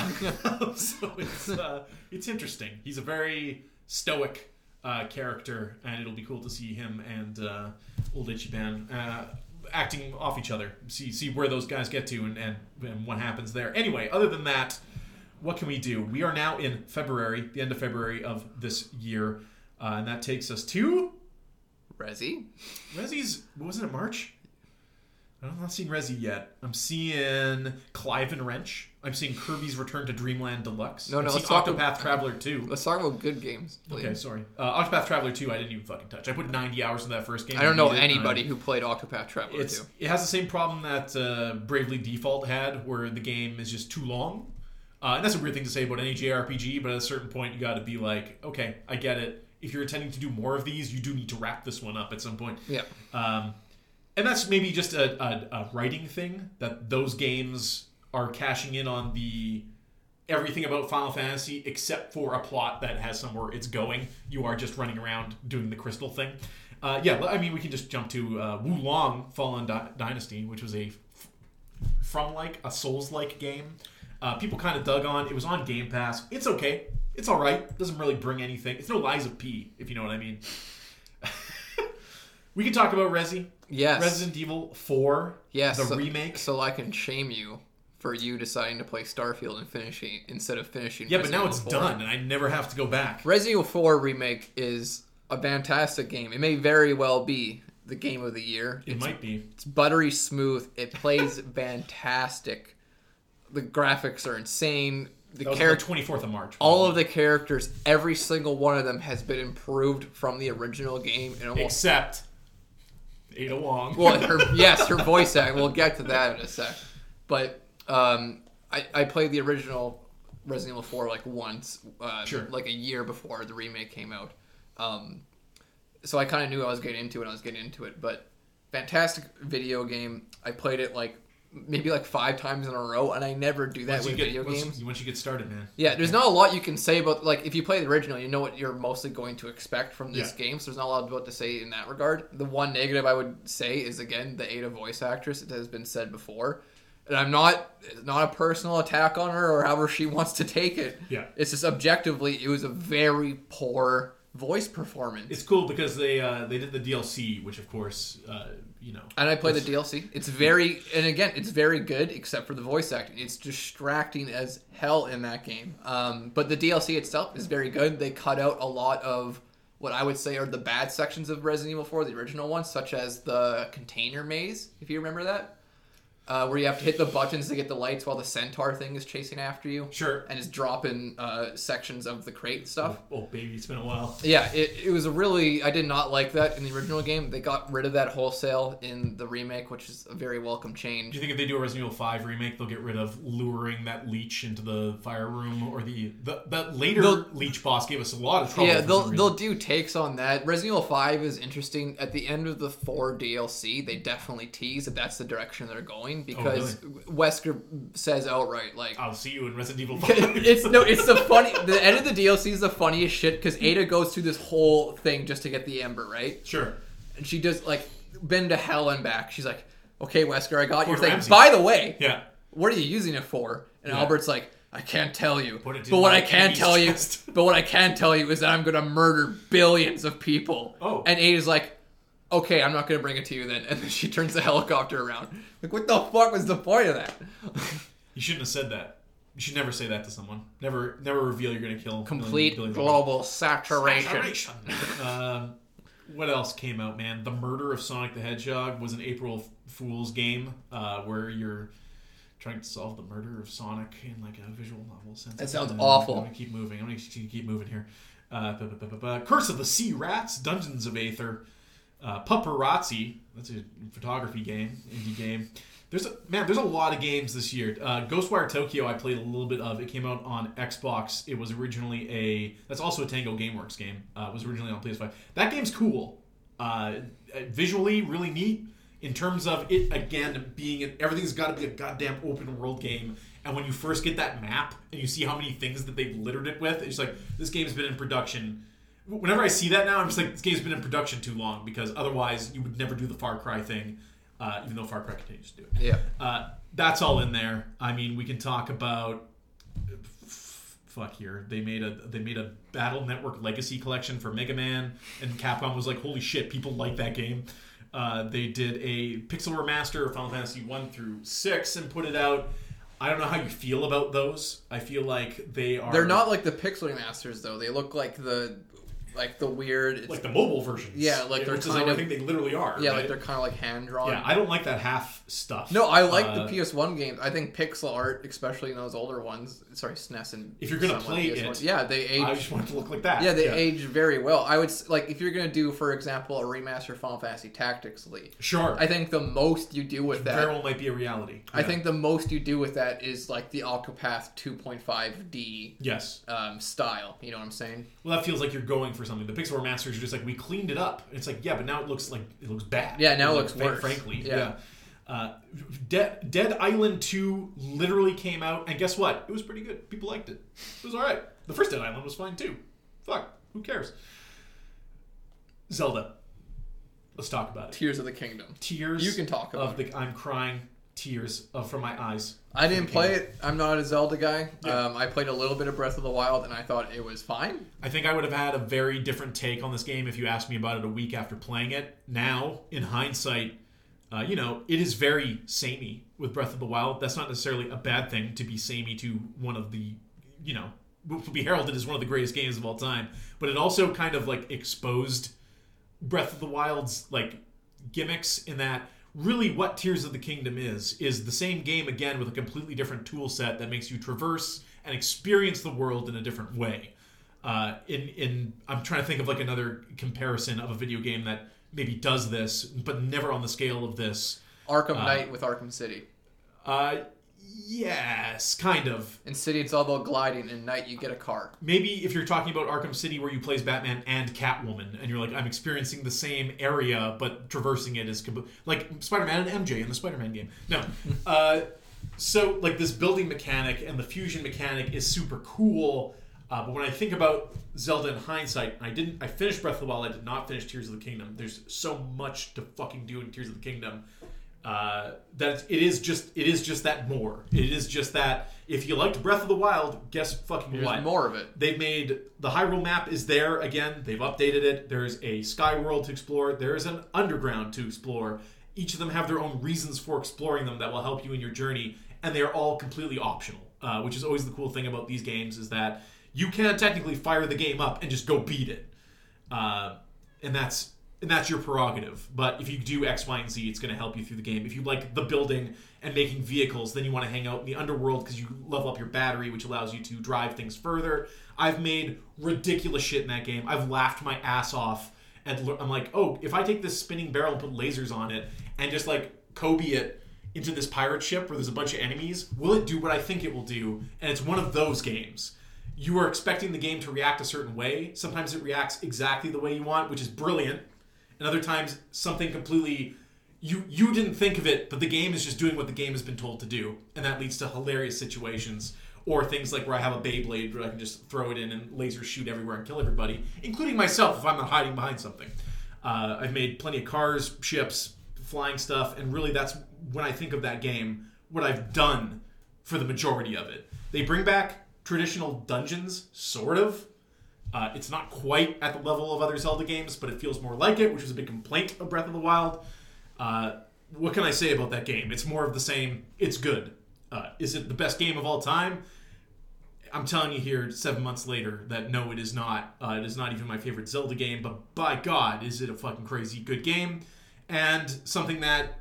So it's uh, it's interesting. He's a very stoic uh, character, and it'll be cool to see him and uh, old Ichiban uh, acting off each other. See see where those guys get to and, and, and what happens there. Anyway, other than that, what can we do? We are now in February, the end of February of this year, uh, and that takes us to Resi. Resi's, wasn't it March? I'm not seeing Resi yet. I'm seeing Clive and Wrench. I'm seeing Kirby's Return to Dreamland Deluxe. No, no, I'm let's seeing talk Octopath about, Traveler two. Let's talk about good games. Please. Okay, sorry. Uh, Octopath Traveler two, I didn't even fucking touch. I put ninety hours in that first game. I don't know anybody who played Octopath Traveler it's, two. It has the same problem that uh, Bravely Default had, where the game is just too long. Uh, and that's a weird thing to say about any J R P G, but at a certain point, you got to be like, okay, I get it. If you're intending to do more of these, you do need to wrap this one up at some point. Yeah. Um, and that's maybe just a, a, a writing thing, that those games are cashing in on the everything about Final Fantasy except for a plot that has somewhere it's going. You are just running around doing the crystal thing. Uh, yeah, I mean, we can just jump to uh, Wo Long Fallen Di- Dynasty, which was a f- from like a Souls-like game. Uh, people kind of dug on. It was on Game Pass. It's okay. It's all right. Doesn't really bring anything. It's no Lies of P, if you know what I mean. We can talk about Resi. Yes. Resident Evil four. Yes. The so, remake. So I can shame you for you deciding to play Starfield and finishing instead of finishing. Yeah, Resident but now it's Evil four. done, and I never have to go back. Resident Evil four remake is a fantastic game. It may very well be the game of the year. It it's, might be. It's buttery smooth. It plays fantastic. The graphics are insane. The that was char- the twenty-fourth of March. All of the characters, every single one of them has been improved from the original game. And almost, except Ada Wong. Well, her, yes, her voice act. We'll get to that in a sec. But um, I, I played the original Resident Evil four like once, uh, sure. like a year before the remake came out. Um, so I kind of knew I was getting into it. I was getting into it, but fantastic video game. I played it like maybe like five times in a row, and I never do that once with get, video once, games. Once you get started, man. Yeah, there's not a lot you can say about, like, if you play the original, you know what you're mostly going to expect from this yeah. game, so there's not a lot about to say in that regard. The one negative I would say is, again, the Ada voice actress. It has been said before. And I'm not, it's not a personal attack on her or however she wants to take it. Yeah. It's just objectively, it was a very poor voice performance. It's cool because they uh, they did the D L C, which of course uh, you know. And I play the D L C. It's very, and again, it's very good except for the voice acting. It's distracting as hell in that game. Um, but the D L C itself is very good. They cut out a lot of what I would say are the bad sections of Resident Evil four, the original ones, such as the container maze, if you remember that. Uh, where you have to hit the buttons to get the lights while the centaur thing is chasing after you. Sure. And is dropping uh, sections of the crate and stuff. Oh, oh, baby, it's been a while. Yeah, it, it was a really... I did not like that in the original game. They got rid of that wholesale in the remake, which is a very welcome change. Do you think if they do a Resident Evil five remake, they'll get rid of luring that leech into the fire room? Or the... the that later They'll, leech boss gave us a lot of trouble. Yeah, they'll, they'll do takes on that. Resident Evil five is interesting. At the end of the four D L C, they definitely tease that that's the direction they're going, because... Oh, really? Wesker says outright, like, I'll see you in Resident Evil five. it's no, it's the funny. The end of the D L C is the funniest shit because Ada goes through this whole thing just to get the Ember, right? Sure. And she does like been to hell and back. She's like, "Okay, Wesker, I got your thing. Ramsey. By the way, yeah, what are you using it for?" And yeah. Albert's like, "I can't tell you. But what I can tell chest. you, but what I can tell you is that I'm gonna murder billions of people." Oh. And Ada's like, "Okay, I'm not going to bring it to you then." And then she turns the helicopter around. Like, what the fuck was the point of that? You shouldn't have said that. You should never say that to someone. Never never reveal you're going to kill. Complete millions, global saturation. saturation. uh, what else came out, man? The Murder of Sonic the Hedgehog was an April Fool's game uh, where you're trying to solve the murder of Sonic in like a visual novel sense. That sounds and awful. I'm going to keep moving. I'm going to keep moving here. Uh, bu- bu- bu- bu- Curse of the Sea Rats, Dungeons of Aether. Uh, Paparazzi, that's a photography game, indie game. There's a man. There's a lot of games this year. Uh, Ghostwire Tokyo, I played a little bit of. It came out on Xbox. It was originally a. That's also a Tango GameWorks game. Uh, it was originally on P S five. That game's cool. Uh, visually, really neat. In terms of it, again, being an, everything's got to be a goddamn open world game. And when you first get that map and you see how many things that they've littered it with, it's like this game's been in production. Whenever I see that now, I'm just like, this game's been in production too long, because otherwise you would never do the Far Cry thing, uh, even though Far Cry continues to do it. Yeah. Uh, that's all in there. I mean, we can talk about f- fuck here. They made a they made a Battle Network Legacy collection for Mega Man, and Capcom was like, holy shit, people like that game. Uh, they did a pixel remaster of Final Fantasy one through six and put it out. I don't know how you feel about those. I feel like they are... They're not like the pixel remasters, though. They look like the... Like the weird... It's, like the mobile versions. Yeah, like they're which kind is, of... I think they literally are. Yeah, right? like they're kind of like hand-drawn. Yeah, I don't like that half stuff. No, I like uh, the P S one games. I think pixel art, especially in those older ones... Sorry, S N E S and... If you're going to play P S one, it... Yeah, they age... I just want it to look like that. Yeah, they yeah. age very well. I would... Like, if you're going to do, for example, a remaster of Final Fantasy Tactics League... Sure. I think the most you do with that... Very well might be a reality. I yeah. think the most you do with that is, like, the Octopath two point five D... Yes. Um, style. You know what I'm saying? Well, that feels like you're going for something. The pixel remasters are just like, we cleaned it up. And it's like, yeah, but now it looks like it looks bad. Yeah, now it like, looks worse. Frankly, Yeah. yeah. Uh, Dead Dead Island two literally came out, and guess what? It was pretty good. People liked it. It was all right. The first Dead Island was fine too. Fuck, who cares? Zelda. Let's talk about it. Tears of the Kingdom. Tears. You can talk about of the. I'm crying. Tears of, from my eyes. I didn't the play Kingdom. it. I'm not a Zelda guy. Yeah. Um, I played a little bit of Breath of the Wild, and I thought it was fine. I think I would have had a very different take on this game if you asked me about it a week after playing it. Now, in hindsight, uh, you know, it is very samey with Breath of the Wild. That's not necessarily a bad thing to be samey to one of the, you know, will be heralded as one of the greatest games of all time. But it also kind of like exposed Breath of the Wild's like gimmicks in that really what Tears of the Kingdom is is the same game again with a completely different tool set that makes you traverse and experience the world in a different way. Uh, in in I'm trying to think of like another comparison of a video game that maybe does this, but never on the scale of this. Arkham Uh, Knight with Arkham City. Uh, yes, kind of. In City, it's all about gliding. In Knight, you get a car. Maybe if you're talking about Arkham City where you play as Batman and Catwoman, and you're like, I'm experiencing the same area, but traversing it is compl- like Spider-Man and M J in the Spider-Man game. No. uh, so, like, this building mechanic and the fusion mechanic is super cool, uh, but when I think about Zelda in hindsight, I didn't. I finished Breath of the Wild, I did not finish Tears of the Kingdom. There's so much to fucking do in Tears of the Kingdom. Uh, that it is just it is just that more. It is just that if you liked Breath of the Wild, guess fucking There's what? more of it. They've made the Hyrule map is there again. They've updated it. There's a sky world to explore. There is an underground to explore. each of them have their own reasons for exploring them that will help you in your journey, and they are all completely optional, uh, which is always the cool thing about these games, is that you can technically fire the game up and just go beat it. Uh, and that's and that's your prerogative. But if you do X, Y, and Z, it's going to help you through the game. If you like the building and making vehicles, then you want to hang out in the underworld because you level up your battery, which allows you to drive things further. I've made ridiculous shit in that game. I've laughed my ass off. And I'm like, oh, if I take this spinning barrel and put lasers on it and just like Kobe it into this pirate ship where there's a bunch of enemies, will it do what I think it will do? And it's one of those games. You are expecting the game to react a certain way. Sometimes it reacts exactly the way you want, which is brilliant. And other times, something completely... You you didn't think of it, but the game is just doing what the game has been told to do. And that leads to hilarious situations. Or things like where I have a Beyblade where I can just throw it in and laser shoot everywhere and kill everybody, including myself if I'm not hiding behind something. Uh, I've made plenty of cars, ships, flying stuff, and really that's when I think of that game, what I've done for the majority of it. They bring back traditional dungeons, sort of. Uh, it's not quite at the level of other Zelda games, but it feels more like it, which was a big complaint of Breath of the Wild. Uh, what can I say about that game? It's more of the same. It's good. Uh, is it the best game of all time? I'm telling you here, seven months later, that no, it is not. Uh, it is not even my favorite Zelda game, but by God, is it a fucking crazy good game. And something that,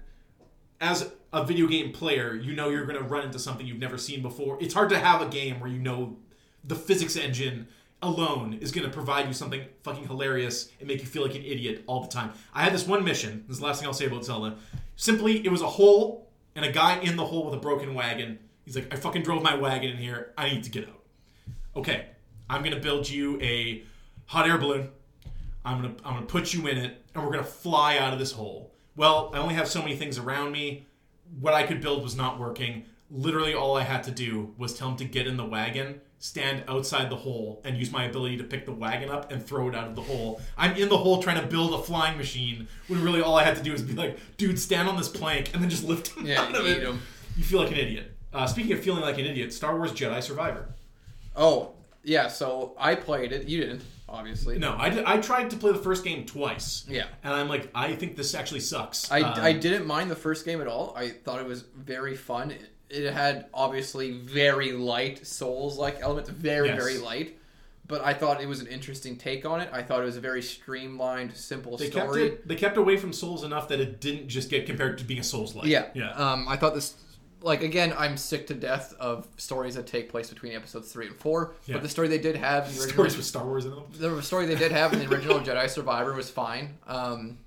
as a video game player, you know you're going to run into something you've never seen before. It's hard to have a game where you know the physics engine alone is going to provide you something fucking hilarious and make you feel like an idiot all the time. I had this one mission, this is the last thing I'll say about Zelda. Simply, it was a hole, and a guy in the hole with a broken wagon. He's like, I fucking drove my wagon in here. I need to get out. Okay, I'm going to build you a hot air balloon. I'm going to I'm going to put you in it, and we're going to fly out of this hole. Well, I only have so many things around me. What I could build was not working. Literally all I had to do was tell him to get in the wagon, stand outside the hole, and use my ability to pick the wagon up and throw it out of the hole. I'm in the hole trying to build a flying machine when really all I had to do is be like, dude, stand on this plank, and then just lift him yeah, out of it. Him. You feel like an idiot. Uh, speaking of feeling like an idiot, Star Wars Jedi Survivor. Oh, yeah, so I played it. You didn't, obviously. No, I, did, I tried to play the first game twice. Yeah. And I'm like, I think this actually sucks. I, um, I didn't mind the first game at all. I thought it was very fun. It, it had, obviously, very light Souls-like elements. Very, yes. very light. But I thought it was an interesting take on it. I thought it was a very streamlined, simple they story. Kept it, they kept away from Souls enough that it didn't just get compared to being a Souls-like. Yeah. yeah. Um, I thought this... Like, again, I'm sick to death of stories that take place between episodes three and four. Yeah. But the story they did have... In the original, Stories with Star Wars in them? The story they did have in the original Jedi Survivor was fine. Um,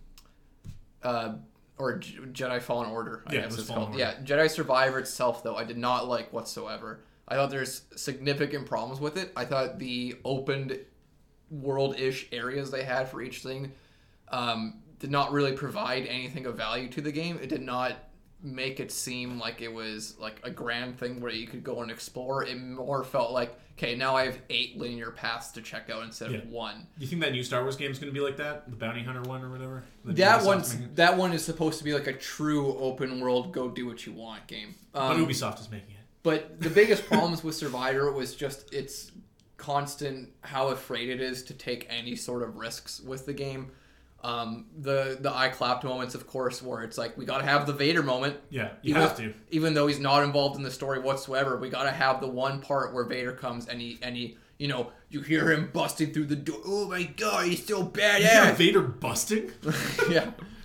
uh, or J- Jedi Fallen Order, I yeah, guess it was it's Fallen called. Order. Yeah, Jedi Survivor itself, though, I did not like whatsoever. I thought there's significant problems with it. I thought the opened world-ish areas they had for each thing um, did not really provide anything of value to the game. It did not make it seem like it was like a grand thing where you could go and explore. It more felt like, okay, now I have eight linear paths to check out instead yeah. of one. Do you think that new Star Wars game is going to be like that? The Bounty Hunter one or whatever? The That one's that one is supposed to be like a true open world, go do what you want game. Um, but Ubisoft is making it. But the biggest problems with Survivor was just its constant how afraid it is to take any sort of risks with the game. Um, the the I clapped moments, of course, where it's like we gotta have the Vader moment. Yeah, you even, have to. Even though he's not involved in the story whatsoever, we gotta have the one part where Vader comes and he and he, you know, you hear him busting through the door. Oh my god, he's so badass. You hear Vader busting? yeah.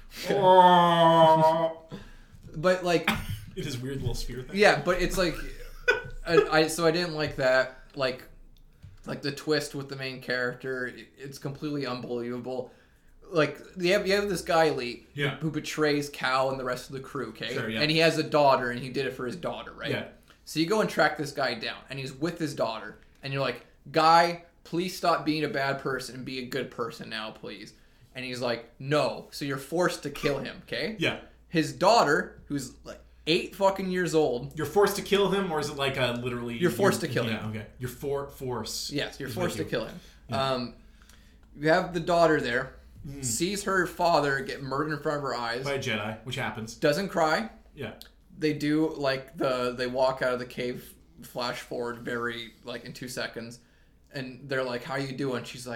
But like, it is weird little sphere thing. Yeah, but it's like, I, I so I didn't like that. Like, like the twist with the main character, it, it's completely unbelievable. Like, you have, you have this guy, Lee, yeah. who, who betrays Cal and the rest of the crew, okay? Sure, yeah. And he has a daughter, and he did it for his daughter, right? Yeah. So you go and track this guy down, and he's with his daughter, and you're like, guy, please stop being a bad person and be a good person now, please. And he's like, no. So you're forced to kill him, okay? Yeah. His daughter, who's like eight fucking years old. You're forced to kill him, or is it like a literally... You're forced to kill yeah, him. Okay. You're for force. Yes, you're forced to you. kill him. Yeah. Um, you have the daughter there. Mm. Sees her father get murdered in front of her eyes. By a Jedi, which happens. Doesn't cry. Yeah. They do, like, the they walk out of the cave, flash forward very, like, in two seconds. And they're like, how you doing? She's like,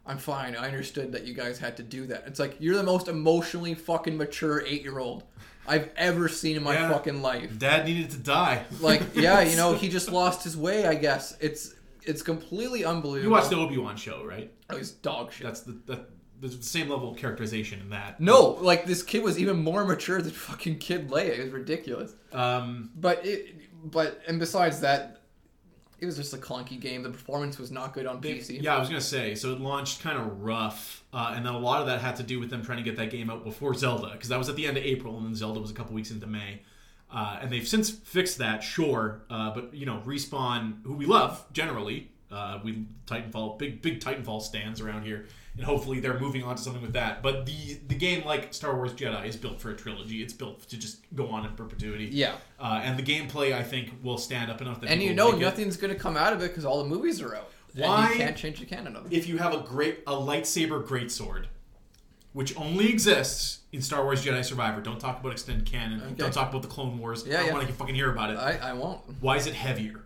I'm fine. I understood that you guys had to do that. It's like, you're the most emotionally fucking mature eight-year-old I've ever seen in my Yeah. fucking life. Dad needed to die. Like, yeah, you know, he just lost his way, I guess. It's it's completely unbelievable. You watched the Obi-Wan show, right? Oh, he's dog shit. That's the that. There's the same level of characterization in that. No, like, this kid was even more mature than fucking Kid Leia. It was ridiculous. Um, But, it, but and besides that, it was just a clunky game. The performance was not good on they, P C. yeah, I was gonna say. So it launched kind of rough, uh, and then a lot of that had to do with them trying to get that game out before Zelda, because that was at the end of April, and then Zelda was a couple weeks into May. Uh, and they've since fixed that, sure. Uh, but you know, Respawn, who we love generally, uh, we Titanfall, big big Titanfall stands around here. And hopefully they're moving on to something with that. But the the game, like Star Wars Jedi, is built for a trilogy. It's built to just go on in perpetuity. Yeah. Uh, and the gameplay, I think, will stand up enough that And you people know like it. nothing's going to come out of it because all the movies are out. Why? And you can't change the canon of it. If you have a great a lightsaber greatsword, which only exists in Star Wars Jedi Survivor, don't talk about extended canon. Okay. Don't talk about the Clone Wars. Yeah, I don't yeah. want to fucking hear about it. I, I won't. Why is it heavier?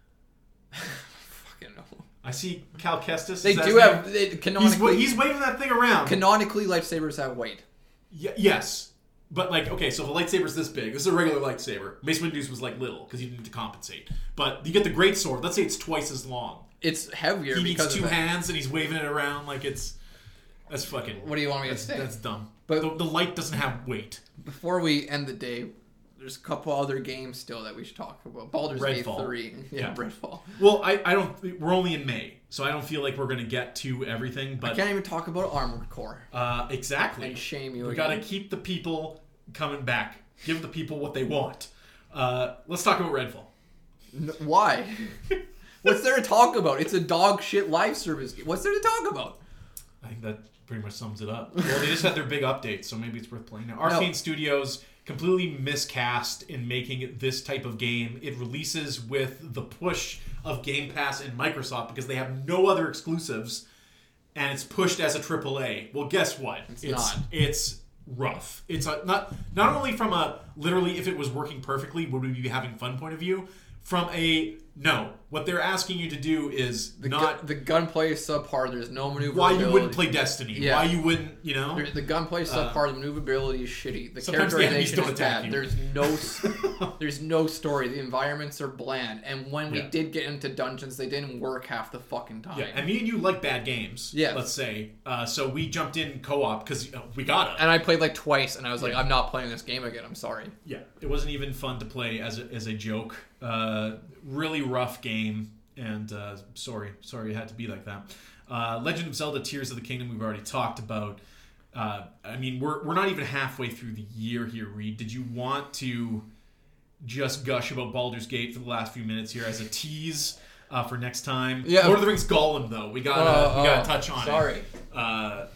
Fucking no. I see Cal Kestis. They is that do his have... name? They, He's, canonically, wa- he's waving that thing around. canonically, lightsabers have weight. Y- yes. But, like, okay, so if a lightsaber's this big, this is a regular lightsaber. Mace Windu's was, like, little, because he didn't need to compensate. But you get the great sword. Let's say it's twice as long. It's heavier He because needs two of that. hands, and he's waving it around like it's... That's fucking... What do you want me to That's, say? that's dumb. But- But the, the light doesn't have weight. Before we end the day, there's a couple other games still that we should talk about. Baldur's Gate Redfall. three. Yeah, Yeah. Redfall. Well, I, I don't... We're only in May, so I don't feel like we're going to get to everything, I but... can't even talk about Armored Core. Uh, exactly. And shame you We again. got to keep the people coming back. Give the people what they want. Uh, let's talk about Redfall. N- why? What's there to talk about? It's a dog shit live service game. What's there to talk about? I think that pretty much sums it up. Well, they just had their big update, so maybe it's worth playing now. Arcane No. Studios completely miscast in making it this type of game. It releases with the push of Game Pass and Microsoft because they have no other exclusives, and it's pushed as a triple A. Well, guess what? It's not. It's rough. It's a, not not only from a literally if it was working perfectly, would we be having fun point of view? From a no, what they're asking you to do is The not gu- the gunplay is subpar. There's no maneuverability. why you wouldn't play Destiny. Yeah. Why you wouldn't, you know? There- The gunplay is Uh, subpar. The maneuverability is shitty. The sometimes the enemies characterization don't is attack bad. you. There's no, s- there's no story. The environments are bland. And when we Yeah. did get into dungeons, they didn't work half the fucking time. Yeah, and me and you like bad games. Yes. Let's say. Uh, so we jumped in co-op because uh, we gotta. And I played like twice, and I was like, Yeah. I'm not playing this game again. I'm sorry. Yeah, it wasn't even fun to play as a, as a joke. Uh, really rough game, and uh, sorry, sorry it had to be like that. Uh, Legend of Zelda: Tears of the Kingdom we've already talked about. Uh, I mean, we're we're not even halfway through the year here, Reed. Did you want to just gush about Baldur's Gate for the last few minutes here as a tease uh, for next time? Yeah. Lord of the Rings Gollum, though, we gotta Uh, we gotta uh, touch on sorry. it. Uh,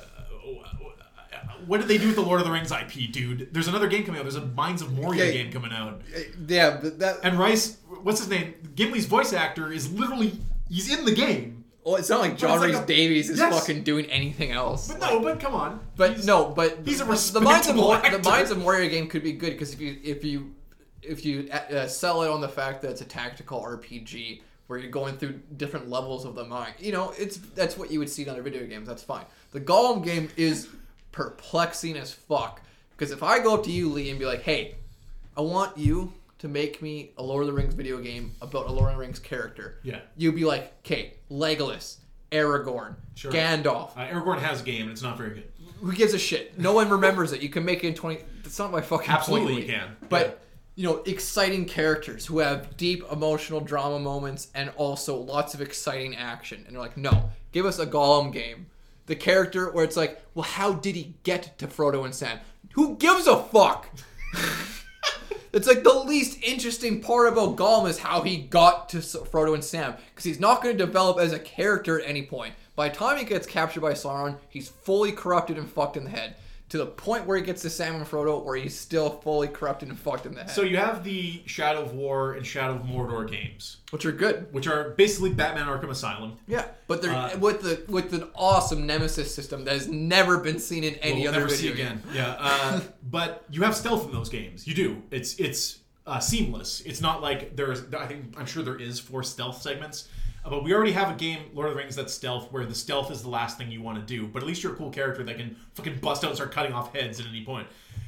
what did they do with the Lord of the Rings I P, dude? There's another game coming out. There's a Minds of Moria Okay. game coming out. Yeah, but that. And Rice, what's his name? Gimli's voice actor is literally, he's in the game. Well, it's not like John it's like Rhys a- Davies is Yes. fucking doing anything else. But no, but come on. But He's- no, but he's a the Minds of respectable Mor- the actor. Minds of Moria game could be good because if you if you if you uh, sell it on the fact that it's a tactical R P G where you're going through different levels of the mind, you know, it's that's what you would see in other video games. That's fine. The Gollum game is perplexing as fuck because if I go up to you, Lee, and be like, "Hey, I want you to make me a Lord of the Rings video game about a Lord of the Rings character," Yeah. you'd be like, "Okay, Legolas, Aragorn, Sure. Gandalf." Uh, Aragorn has a game, and it's not very good. Who gives a shit? No one remembers it. You can make it in twenty. That's not my fucking Absolutely point. you can. But Yeah. you know, exciting characters who have deep emotional drama moments and also lots of exciting action. And they're like, no, give us a Gollum game. The character where it's like, well, how did he get to Frodo and Sam? Who gives a fuck? It's like the least interesting part about Gollum is how he got to S- Frodo and Sam. Because he's not going to develop as a character at any point. By the time he gets captured by Sauron, he's fully corrupted and fucked in the head. To the point where he gets to Sam and Frodo, where he's still fully corrupted and fucked in the head. So you have the Shadow of War and Shadow of Mordor games, Which are good. which are basically Batman Arkham Asylum. Yeah. But they're Uh, with the with an awesome Nemesis system that has never been seen in any we'll other never video see game. again. Yeah, uh, but you have stealth in those games. You do. It's it's uh, seamless. It's not like there's. I think I'm sure there is four stealth segments, But we already have a game, Lord of the Rings, that's stealth, where the stealth is the last thing you want to do. But at least you're a cool character that can fucking bust out and start cutting off heads at any point.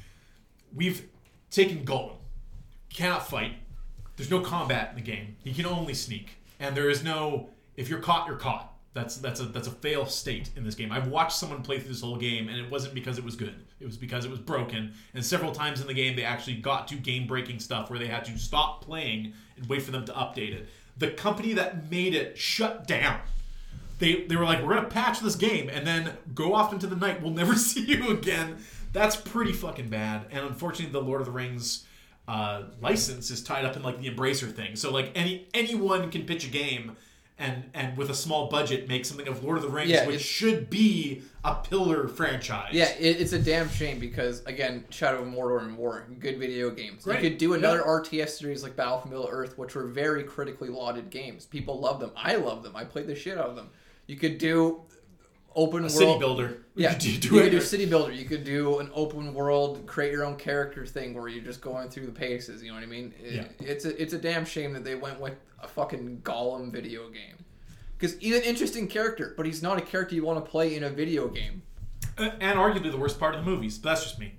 We've taken Gollum. Cannot fight. There's no combat in the game. He can only sneak. And there is no, if you're caught, you're caught. That's that's a that's a fail state in this game. I've watched someone play through this whole game, and it wasn't because it was good. It was because it was broken. And several times in the game, they actually got to game-breaking stuff where they had to stop playing and wait for them to update it. The company that made it shut down. They they were like, we're gonna patch this game, and then go off into the night. We'll never see you again. That's pretty fucking bad. And unfortunately, the Lord of the Rings uh, license is tied up in like the Embracer thing. So like any anyone can pitch a game. And and with a small budget, make something of Lord of the Rings, yeah, which should be a pillar franchise. Yeah, it, it's a damn shame because, again, Shadow of Mordor and War, good video games. Great. You could do another yeah. R T S series like Battle for Middle-earth, which were very critically lauded games. People love them. I love them. I played the shit out of them. You could do open a world... city builder. Yeah, you could do, do you it. could do city builder. You could do an open world, create your own character thing where you're just going through the paces, you know what I mean? It, Yeah. It's a, it's a damn shame that they went with a fucking Gollum video game. Because he's an interesting character, but he's not a character you want to play in a video game. Uh, and arguably the worst part of the movies. But that's just me.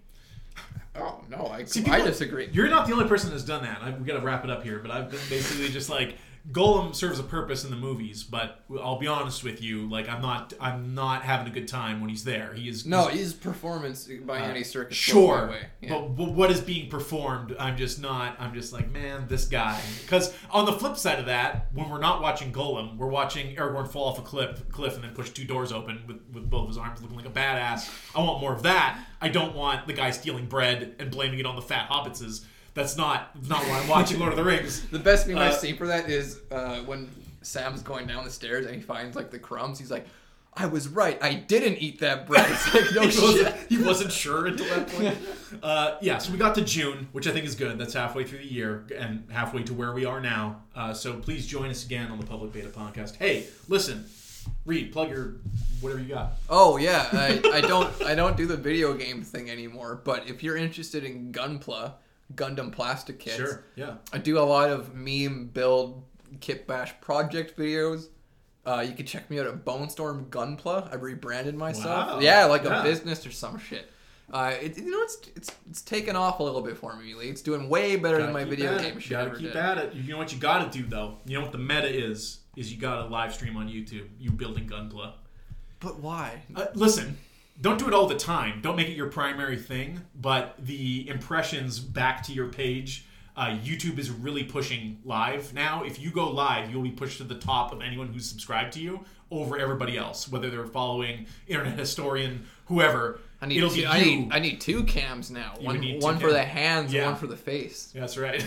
Oh, no, I, See, I people, disagree. You're not the only person that's done that. I, we got to wrap it up here, but I've been basically just like, Gollum serves a purpose in the movies, but I'll be honest with you, like I'm not, I'm not having a good time when he's there. He is no, he's, his performance by uh, Andy Serkis. Sure, way. Yeah. but, but what is being performed? I'm just not. I'm just like, man, this guy. Because on the flip side of that, when we're not watching Gollum, we're watching Aragorn fall off a cliff, cliff, and then push two doors open with, with both of his arms, looking like a badass. I want more of that. I don't want the guy stealing bread and blaming it on the fat hobbitses. That's not not why I'm watching Lord of the Rings. The best meme uh, I've seen for that is uh, when Sam's going down the stairs and he finds like the crumbs. He's like, "I was right. I didn't eat that bread." It's like, no he, shit. wasn't, he wasn't sure until that point. uh, yeah, so we got to June, which I think is good. That's halfway through the year and halfway to where we are now. Uh, so please join us again on the Public Beta Podcast. Hey, listen, Reed, plug your whatever you got. Oh yeah, I, I don't I don't do the video game thing anymore. But if you're interested in Gunpla, Gundam plastic kits, Sure, yeah. I do a lot of meme build kit bash project videos. Uh, you can check me out at Bone Storm Gunpla. I've rebranded myself. Wow. Yeah, like Yeah. a business or some shit. Uh, it, you know, it's it's it's taken off a little bit for me lately. It's doing way better Gotta than my keep video at game it. shit Gotta ever keep did. at it. You know what you gotta do though. You know what the meta is? Is you gotta live stream on YouTube. You building Gunpla. But why? Uh, listen, don't do it all the time. Don't make it your primary thing. But the impressions back to your page, uh, YouTube is really pushing live now. If you go live, you'll be pushed to the top of anyone who's subscribed to you over everybody else, whether they're following Internet Historian, whoever. I need It'll two, be I you. need I need two cams now. You One need two one for cams. the hands, Yeah. and one for the face. Yeah, that's right.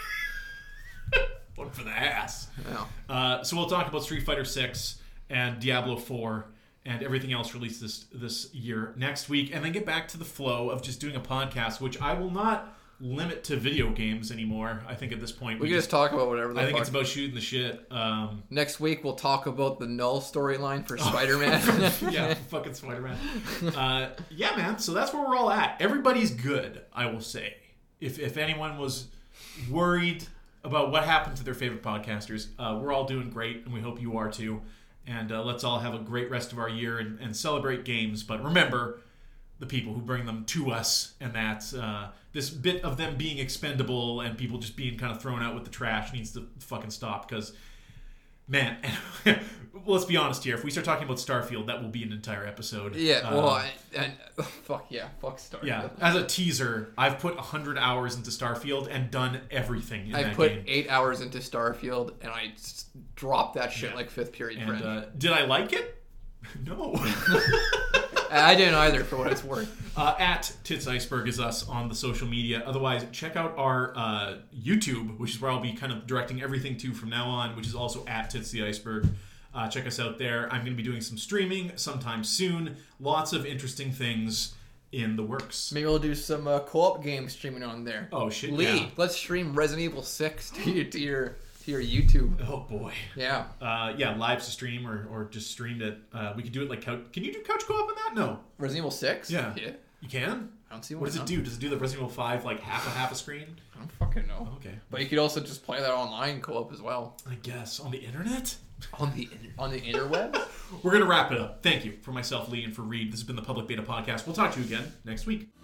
Yeah. One for the ass. Yeah. Uh, so we'll talk about Street Fighter six and Diablo four and everything else released this this year next week, and then get back to the flow of just doing a podcast, which I will not limit to video games anymore. I think at this point We can just talk about whatever the I think fuck. it's about shooting the shit. Um, Next week we'll talk about the Null storyline for Spider-Man. yeah, fucking Spider-Man. Uh, yeah, man. So that's where we're all at. Everybody's good, I will say. If if anyone was worried about what happened to their favorite podcasters, uh, we're all doing great, and we hope you are too. And uh, let's all have a great rest of our year and, and celebrate games. But remember the people who bring them to us, and that uh, this bit of them being expendable and people just being kind of thrown out with the trash needs to fucking stop. Because, man, let's be honest here. If we start talking about Starfield, that will be an entire episode. Yeah, Uh, well, I, and fuck yeah, fuck Starfield. yeah. As a teaser, I've put one hundred hours into Starfield and done everything in I that put game. eight hours into Starfield, and I s- dropped that shit Yeah. like fifth period And French. uh, did I like it? No. I didn't either, for what it's worth. Uh, at Tits Iceberg is us on the social media. Otherwise, check out our uh, YouTube, which is where I'll be kind of directing everything to from now on, which is also at Tits the Iceberg. Uh, check us out there. I'm going to be doing some streaming sometime soon. Lots of interesting things in the works. Maybe we'll do some uh, co-op games streaming on there. Oh, shit, Lee, yeah. let's stream Resident Evil six to your to your, to your YouTube. Oh, boy. Yeah. Uh, yeah, live to stream or, or just streamed it. Uh, we could do it like couch. Can you do couch co-op on that? No. Resident Evil six? Yeah. Yeah. You can? I don't see What does it do? Does it do the Resident Evil five like half a half a screen? I don't fucking know. Okay. But you could also just play that online co-op as well. I guess. On the internet? On the on the interweb? We're going to wrap it up. Thank you for myself, Lee, and for Reed. This has been the Public Beta Podcast. We'll talk to you again next week.